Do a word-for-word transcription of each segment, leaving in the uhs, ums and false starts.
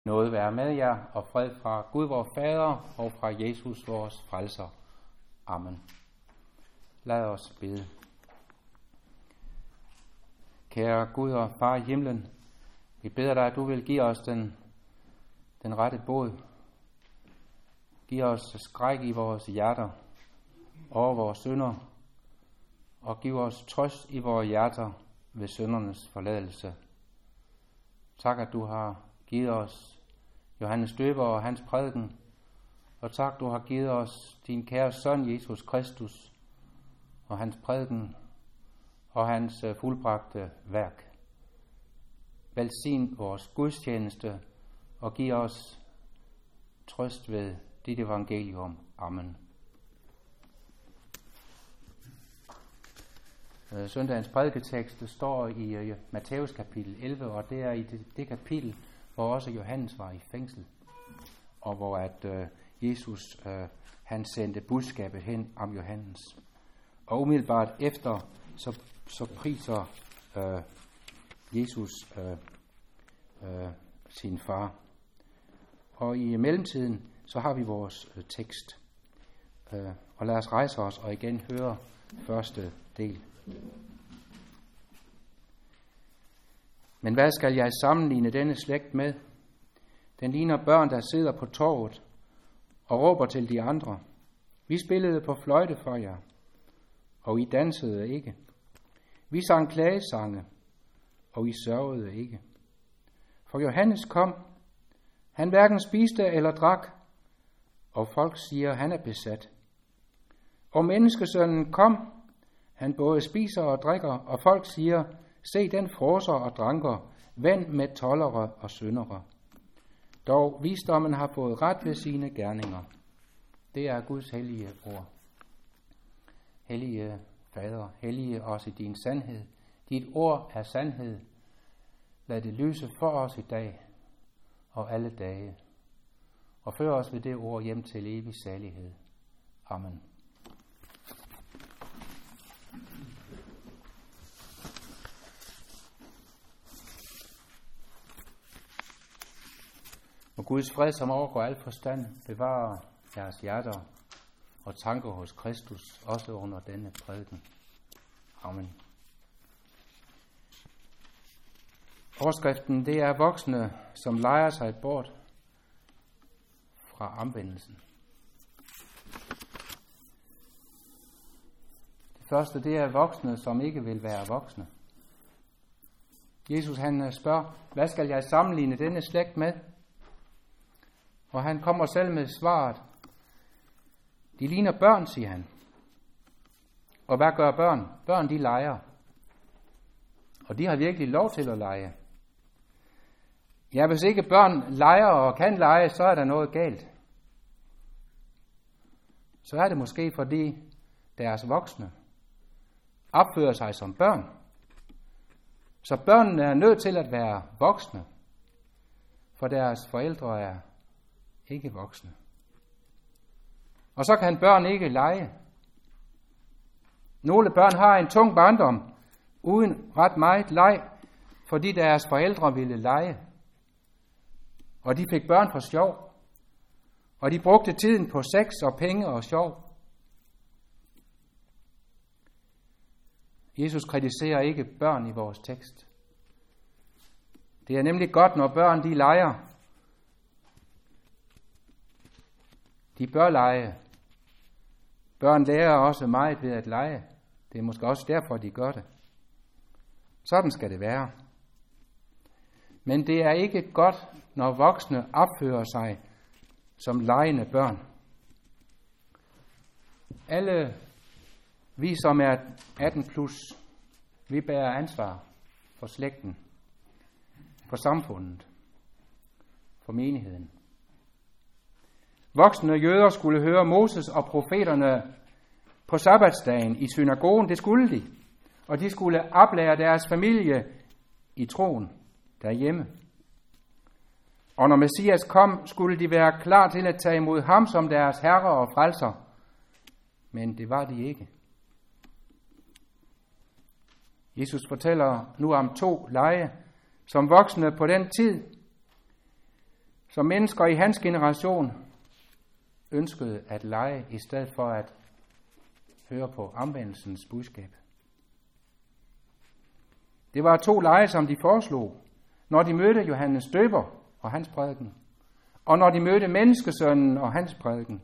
Nåde være med jer, og fred fra Gud vor Fader og fra Jesus vores frelser. Amen. Lad os bede. Kære Gud og Far i himlen, vi beder dig, at du vil give os den, den rette båd. Giv os skræk i vores hjerter over vores synder, og giv os trøst i vores hjerter ved syndernes forladelse. Tak, at du har givet os Johannes Døber og hans prædiken, og tak, du har givet os din kære søn Jesus Kristus og hans prædiken og hans fuldbragte værk. Velsign vores gudstjeneste og giv os trøst ved dit evangelium. Amen. Søndagens prædiketekst står i Matthæus kapitel elleve, og det er i det, det kapitel, hvor også Johannes var i fængsel, og hvor at øh, Jesus øh, han sendte budskabet hen om Johannes. Og umiddelbart efter, så, så priser øh, Jesus øh, øh, sin far. Og i mellemtiden, så har vi vores øh, tekst. Øh, og lad os rejse os og igen høre første del. Men hvad skal jeg sammenligne denne slægt med? Den ligner børn, der sidder på torvet og råber til de andre. Vi spillede på fløjte for jer, og I dansede ikke. Vi sang klagesange, og I sørgede ikke. For Johannes kom, han hverken spiste eller drak, og folk siger, han er besat. Og menneskesønnen kom, han både spiser og drikker, og folk siger, se den fråser og dranker, ven med toldere og syndere. Dog visdommen har fået ret ved sine gerninger. Det er Guds hellige ord. Hellige Fader, hellige os i din sandhed. Dit ord er sandhed. Lad det lyse for os i dag og alle dage. Og før os ved det ord hjem til evig salighed. Amen. Og Guds fred, som overgår al forstand, bevarer jeres hjerter og tanker hos Kristus, også under denne prædiken. Amen. Overskriften, det er voksne, som leger sig bort fra omvendelsen. Det første, det er voksne, som ikke vil være voksne. Jesus, han spørger, hvad skal jeg sammenligne denne slægt med? Og han kommer selv med svaret. De ligner børn, siger han. Og hvad gør børn? Børn, de leger. Og de har virkelig lov til at lege. Ja, hvis ikke børn leger og kan lege, så er der noget galt. Så er det måske, fordi deres voksne opfører sig som børn. Så børnene er nødt til at være voksne, for deres forældre er ikke voksne. Og så kan børn ikke lege. Nogle børn har en tung barndom, uden ret meget leg, fordi deres forældre ville lege. Og de fik børn for sjov. Og de brugte tiden på sex og penge og sjov. Jesus kritiserer ikke børn i vores tekst. Det er nemlig godt, når børn de leger. De bør lege. Børn lærer også meget ved at lege. Det er måske også derfor, de gør det. Sådan skal det være. Men det er ikke godt, når voksne opfører sig som legende børn. Alle vi, som er atten plus, vi bærer ansvar for slægten, for samfundet, for menigheden. Voksne jøder skulle høre Moses og profeterne på sabbatsdagen i synagogen. Det skulle de. Og de skulle oplære deres familie i troen derhjemme. Og når Messias kom, skulle de være klar til at tage imod ham som deres herre og frelser. Men det var de ikke. Jesus fortæller nu om to lege, som voksne på den tid Så mennesker i hans generation ønskede at lege, i stedet for at høre på omvendelsens budskab. Det var to lege, som de foreslog, når de mødte Johannes Døber og hans prædiken, og når de mødte menneskesønnen og hans prædiken.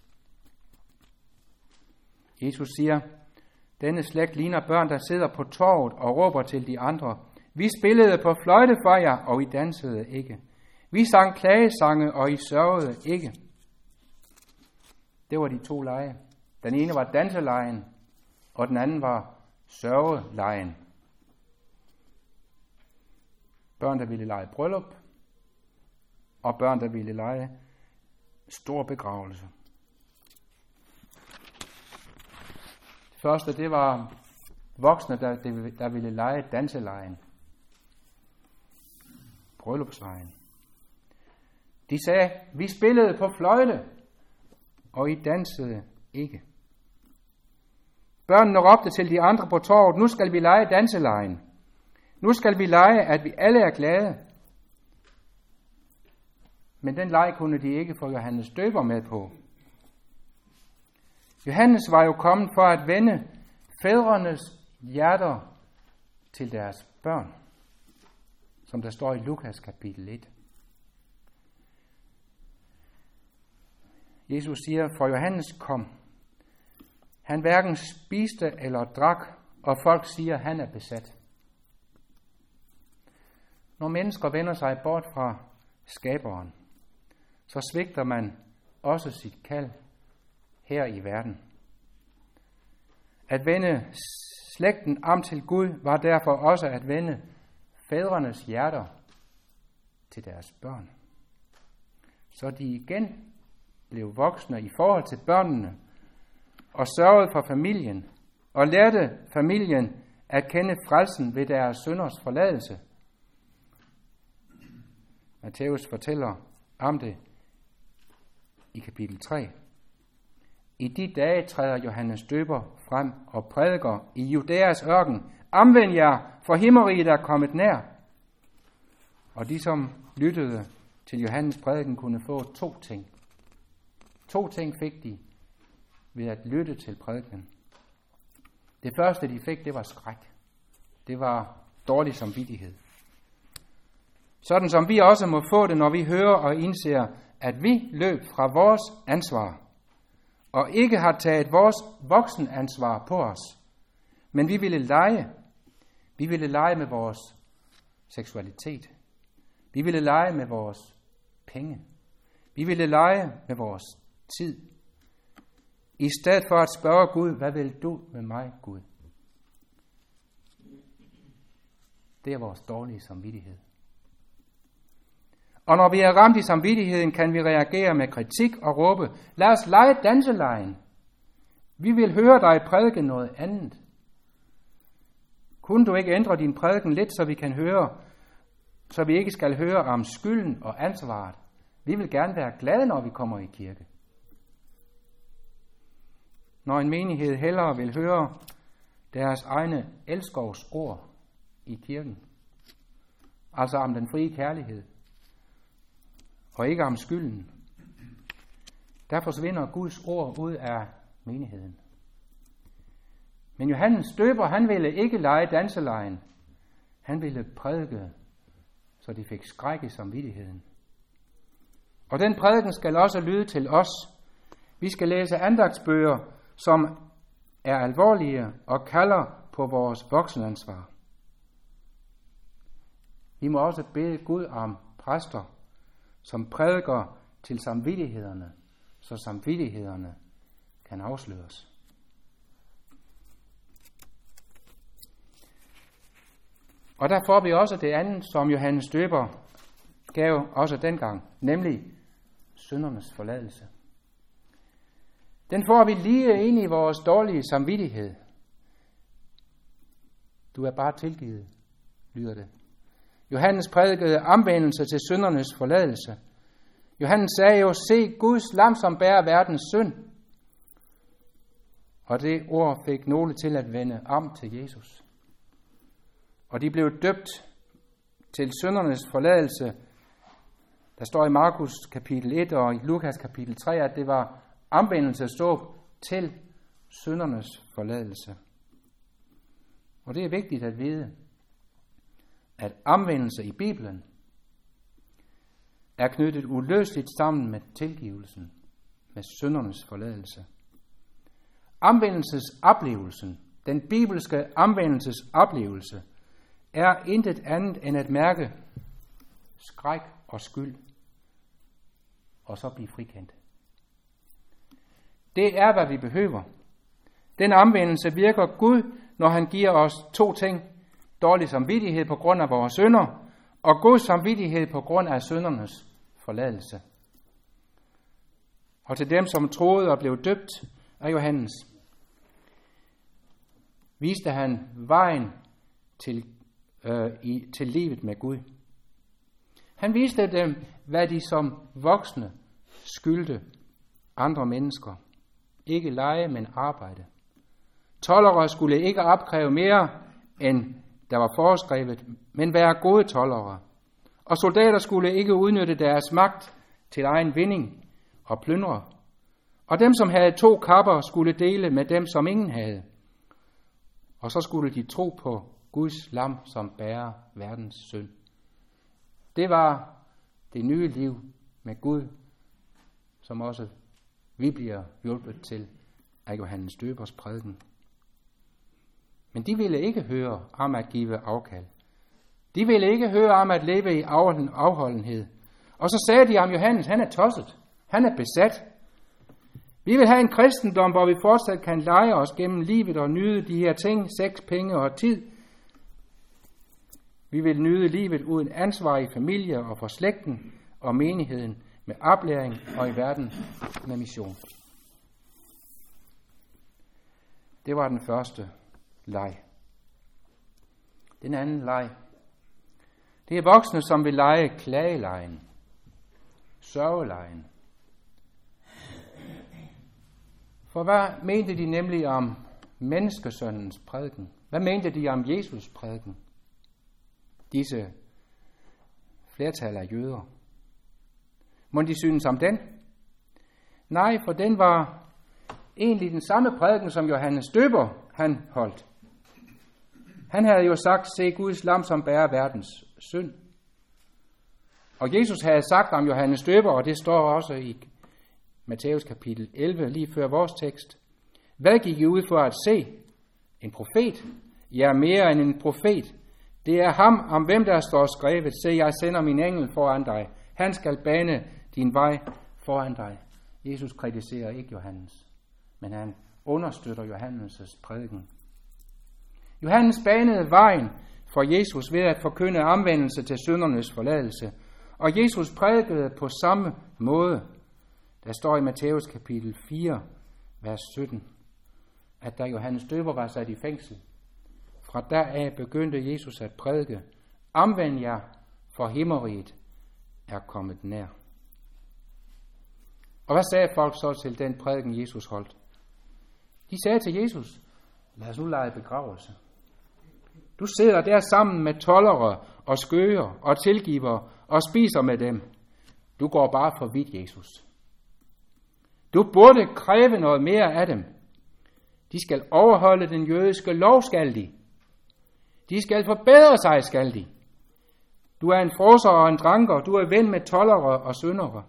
Jesus siger, denne slægt ligner børn, der sidder på torvet og råber til de andre. Vi spillede på fløjte for jer, og I dansede ikke. Vi sang klagesange, og I sørgede ikke. Det var de to lege. Den ene var danselejen, og den anden var sørgelejen. Børn, der ville lege bryllup, og børn, der ville lege stor begravelse. Det første, det var voksne, der, der ville lege danselejen. Bryllupslejen. De sagde, vi spillede på fløjte, og I dansede ikke. Børnene råbte til de andre på torvet, nu skal vi lege danselejen. Nu skal vi lege, at vi alle er glade. Men den leg kunne de ikke få Johannes Døber med på. Johannes var jo kommet for at vende fædrenes hjerter til deres børn, som der står i Lukas kapitel et. Jesus siger, for Johannes kom. Han hverken spiste eller drak, og folk siger, han er besat. Når mennesker vender sig bort fra skaberen, så svigter man også sit kald her i verden. At vende slægten om til Gud var derfor også at vende fædrenes hjerter til deres børn. Så de igen blev voksne i forhold til børnene og sørgede for familien og lærte familien at kende frelsen ved deres synders forladelse. Matthæus fortæller om det i kapitel tre. I de dage træder Johannes Døber frem og prædiker i Judæas ørken. Omvend jer, for himmeriget er kommet nær. Og de, som lyttede til Johannes prædiken, kunne få to ting. To ting fik de ved at lytte til prædiken. Det første, de fik, det var skræk. Det var dårlig samvittighed. Sådan som vi også må få det, når vi hører og indser, at vi løb fra vores ansvar, og ikke har taget vores voksenansvar på os. Men vi ville lege. Vi ville lege med vores seksualitet. Vi ville lege med vores penge. Vi ville lege med vores tid. I stedet for at spørge Gud, hvad vil du med mig, Gud? Det er vores dårlige samvittighed. Og når vi er ramt i samvittigheden, kan vi reagere med kritik og råbe, lad os lege danselejen. Vi vil høre dig prædike noget andet. Kunne du ikke ændre din prædiken lidt, så vi kan høre, så vi ikke skal høre om skylden og ansvaret? Vi vil gerne være glade, når vi kommer i kirke. Når en menighed hellere vil høre deres egne elskovs ord i kirken, altså om den frie kærlighed, og ikke om skylden, der forsvinder Guds ord ud af menigheden. Men Johannes Døber, han ville ikke lege danselejen. Han ville prædike, så de fik skræk i samvittigheden. Og den prædiken skal også lyde til os. Vi skal læse andagtsbøger, som er alvorlige og kalder på vores voksenansvar. Vi må også bede Gud om præster, som prædiker til samvittighederne, så samvittighederne kan afsløres. Og der får vi også det andet, som Johannes Døber gav også dengang, nemlig syndernes forladelse. Den får vi lige ind i vores dårlige samvittighed. Du er bare tilgivet, lyder det. Johannes prædikede omvendelse til syndernes forladelse. Johannes sagde jo, se Guds lam, som bærer verdens synd. Og det ord fik nogle til at vende om til Jesus. Og de blev døbt til syndernes forladelse Der står i Markus kapitel et og i Lukas kapitel tre, at det var omvendelsesdåb til syndernes forladelse. Og det er vigtigt at vide, at omvendelse i Bibelen er knyttet uløseligt sammen med tilgivelsen, med syndernes forladelse. Omvendelsesoplevelsen, den bibelske omvendelsesoplevelse, er intet andet end at mærke skræk og skyld, og så blive frikendt. Det er, hvad vi behøver. Den omvendelse virker Gud, når han giver os to ting. Dårlig samvittighed på grund af vores synder, og god samvittighed på grund af syndernes forladelse. Og til dem, som troede og blev døbt af Johannes, viste han vejen til, øh, i, til livet med Gud. Han viste dem, hvad de som voksne skyldte andre mennesker. Ikke lege, men arbejde. Toldere skulle ikke opkræve mere, end der var foreskrevet, men være gode toldere. Og soldater skulle ikke udnytte deres magt til egen vinding og plyndre. Og dem, som havde to kapper, skulle dele med dem, som ingen havde. Og så skulle de tro på Guds lam, som bærer verdens synd. Det var det nye liv med Gud, som også vi bliver hjulpet til af Johannes Døbers prædiken. Men de ville ikke høre om at give afkald. De ville ikke høre om at leve i afholdenhed. Og så sagde de om Johannes, han er tosset. Han er besat. Vi vil have en kristendom, hvor vi fortsat kan lege os gennem livet og nyde de her ting, sex, penge og tid. Vi vil nyde livet uden ansvar i familie og for slægten og menigheden med oplæring og i verden med mission. Det var den første leg. Den anden leg, det er voksne, som vil lege klagelejen, sørgelejen. For hvad mente de nemlig om menneskesøndens prædiken? Hvad mente de om Jesus prædiken? Disse flertal af jøder. Må de synes om den? Nej, for den var egentlig den samme prædiken, som Johannes Døber han holdt. Han havde jo sagt, se Guds lam, som bærer verdens synd. Og Jesus havde sagt om Johannes Døber, og det står også i Matthæus kapitel elleve, lige før vores tekst. Hvad gik I ud for at se? En profet? Ja, mere end en profet. Det er ham, om hvem der står skrevet. Se, jeg sender min engel foran dig. Han skal bane din vej foran dig. Jesus kritiserer ikke Johannes, men han understøtter Johannes' prædiken. Johannes banede vejen for Jesus ved at forkynde omvendelse til syndernes forladelse. Og Jesus prædikede på samme måde. Der står i Matthæus kapitel fire, vers sytten, at da Johannes Døber var sat i fængsel, fra deraf begyndte Jesus at prædike, omvend jer, for himmeriget er kommet nær. Og hvad sagde folk så til den prædiken, Jesus holdt? De sagde til Jesus, lad os nu lege begravelse. Du sidder der sammen med toldere og skøger og tilgiver og spiser med dem. Du går bare for vidt, Jesus. Du burde kræve noget mere af dem. De skal overholde den jødiske lov, skal de. De skal forbedre sig, skal de. Du er en frosser og en dranker. Du er ven med toldere og syndere.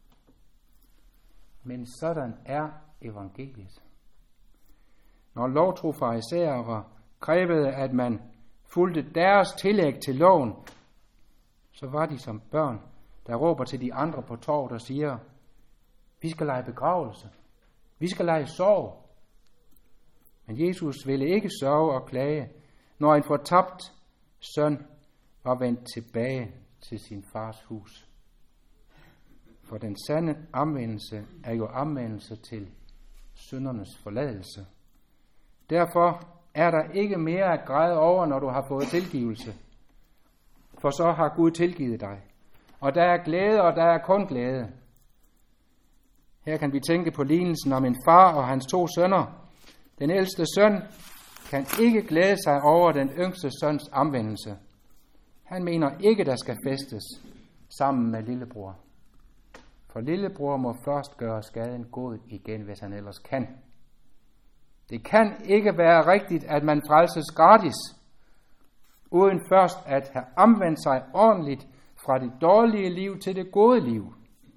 Men sådan er evangeliet. Når lovtro farisæere krævede, at man fulgte deres tillæg til loven, så var de som børn, der råber til de andre på torvet og siger, vi skal lege begravelse. Vi skal lege sorg. Men Jesus ville ikke sørge og klage, når en fortabt søn var vendt tilbage til sin fars hus. For den sande omvendelse er jo omvendelse til syndernes forladelse. Derfor er der ikke mere at græde over, når du har fået tilgivelse. For så har Gud tilgivet dig. Og der er glæde, og der er kun glæde. Her kan vi tænke på lignelsen om en far og hans to sønner. Den ældste søn kan ikke glæde sig over den yngste søns omvendelse. Han mener ikke, der skal festes. sammen med lillebror. For lillebror må først gøre skaden god igen, hvis han ellers kan. Det kan ikke være rigtigt, at man frelses gratis, uden først at have omvendt sig ordentligt fra det dårlige liv til det gode liv.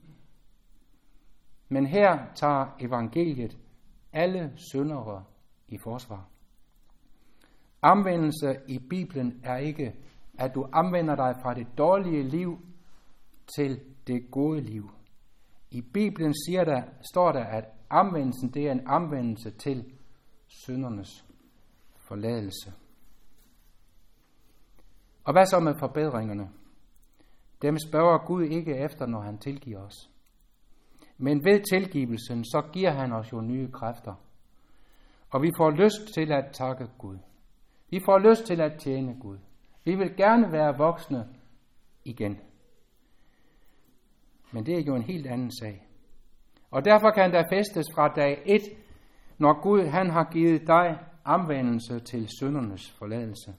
Men her tager evangeliet alle syndere i forsvar. Omvendelse i Bibelen er ikke, at du omvender dig fra det dårlige liv til det gode liv. I Bibelen siger der, står der, at omvendelsen det er en omvendelse til syndernes forladelse. Og hvad så med forbedringerne? Dem spørger Gud ikke efter, når han tilgiver os. Men ved tilgivelsen, så giver han os jo nye kræfter. Og vi får lyst til at takke Gud. Vi får lyst til at tjene Gud. Vi vil gerne være voksne igen. Men det er jo en helt anden sag. Og derfor kan der festes fra dag et, når Gud han har givet dig omvendelse til syndernes forladelse.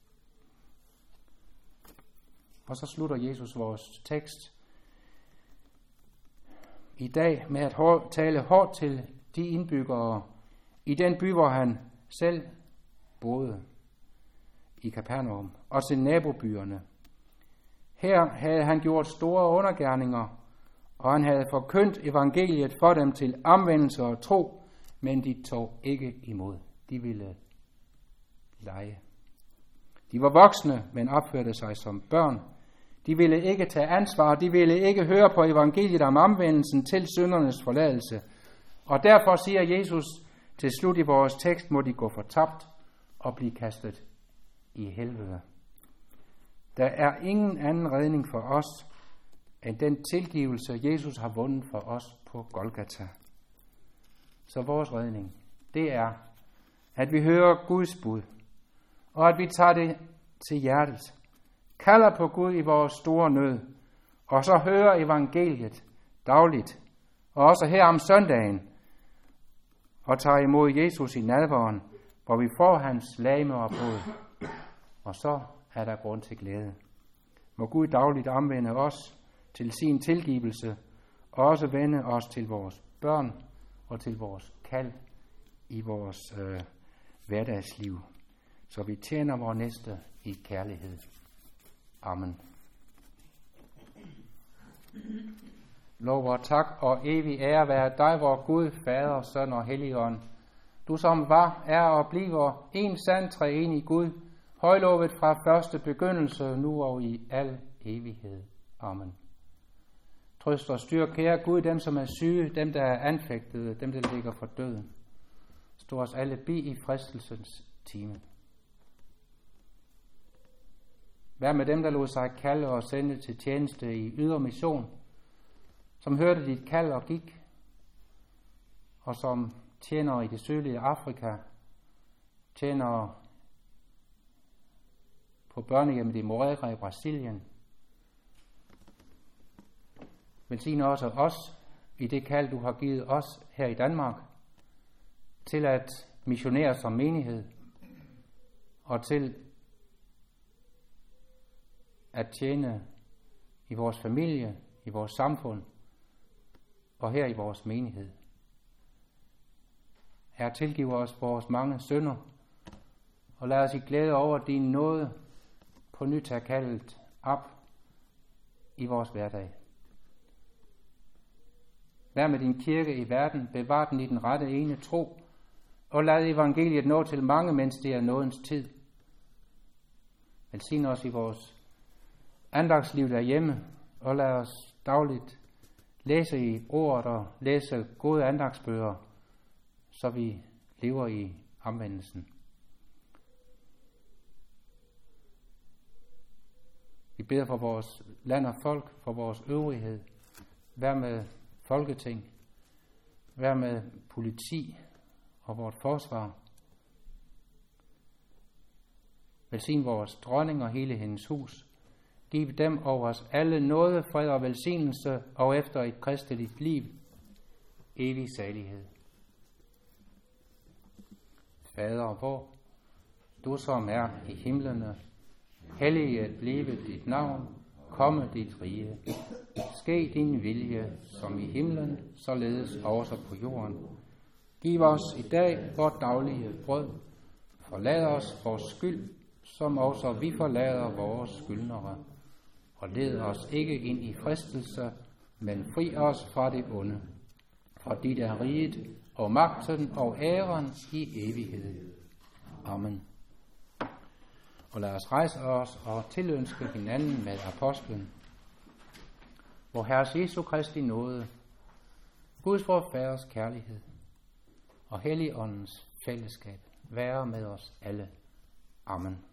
Og så slutter Jesus vores tekst i dag med at tale hårdt til de indbyggere i den by, hvor han selv boede, i Kapernaum, og til nabobyerne. Her havde han gjort store undergerninger, og han havde forkyndt evangeliet for dem til omvendelse og tro, men de tog ikke imod. De ville lege. De var voksne, men opførte sig som børn. De ville ikke tage ansvar, de ville ikke høre på evangeliet om omvendelsen til syndernes forladelse. Og derfor siger Jesus til slut i vores tekst, må de gå fortabt og blive kastet i helvede. Der er ingen anden redning for os, end den tilgivelse, Jesus har vundet for os på Golgata. Så vores redning, det er, at vi hører Guds bud, og at vi tager det til hjertet, kalder på Gud i vores store nød, og så hører evangeliet dagligt, og også her om søndagen, og tager imod Jesus i nadveren, hvor vi får hans legeme og blod, og så er der grund til glæde. Må Gud dagligt omvende os til sin tilgivelse, og også vende os til vores børn og til vores kald i vores øh, hverdagsliv, så vi tjener vores næste i kærlighed. Amen. Lov og tak og evig ære være dig, vor Gud, Fader, Søn og Helligånd. Du som var, er og bliver en sand treenig Gud, højlovet fra første begyndelse, nu og i al evighed. Amen. Trøst og styr, kære Gud, dem som er syge, dem der er anfægtede, dem der ligger for døden. Stå os alle bi i fristelsens time. Vær med dem, der lod sig kalde og sende til tjeneste i ydre mission, som hørte dit kald og gik, og som tjener i det sydlige Afrika, tjener på børnehjemmet i Moreira i Brasilien. Velsign også os i det kald, du har givet os her i Danmark, til at missionere som menighed, og til at tjene i vores familie, i vores samfund, og her i vores menighed. Herre, tilgiv os vores mange synder, og lad os i glæde over din nåde på nyt have kaldet op i vores hverdag. Vær med din kirke i verden, bevar den i den rette ene tro, og lad evangeliet nå til mange, mens det er nådens tid. Velsign os i vores andagsliv derhjemme, og lad os dagligt læse i ordet og læse gode andagsbøger, så vi lever i omvendelsen. Vi beder for vores land og folk, for vores øvrighed. Vær med Folketing, vær med politi og vort forsvar. Velsign vores dronning og hele hendes hus. Giv dem over os alle nåde, fred og velsignelse, og efter et kristeligt liv, evig salighed. Fader vor, du som er i himlene, helliget blive dit navn, komme dit rige. Ske din vilje, som i himlen, således også på jorden. Giv os i dag vort daglige brød. Forlad os vores skyld, som også vi forlader vores skyldnere. Og led os ikke ind i fristelse, men fri os fra det onde. For dit er riget, og magten og æren i evighed. Amen. Og lad os rejse os og tilønske hinanden med apostlen. Vor Herres Jesu Kristi nåde, Guds vor Faders kærlighed og Helligåndens fællesskab være med os alle. Amen.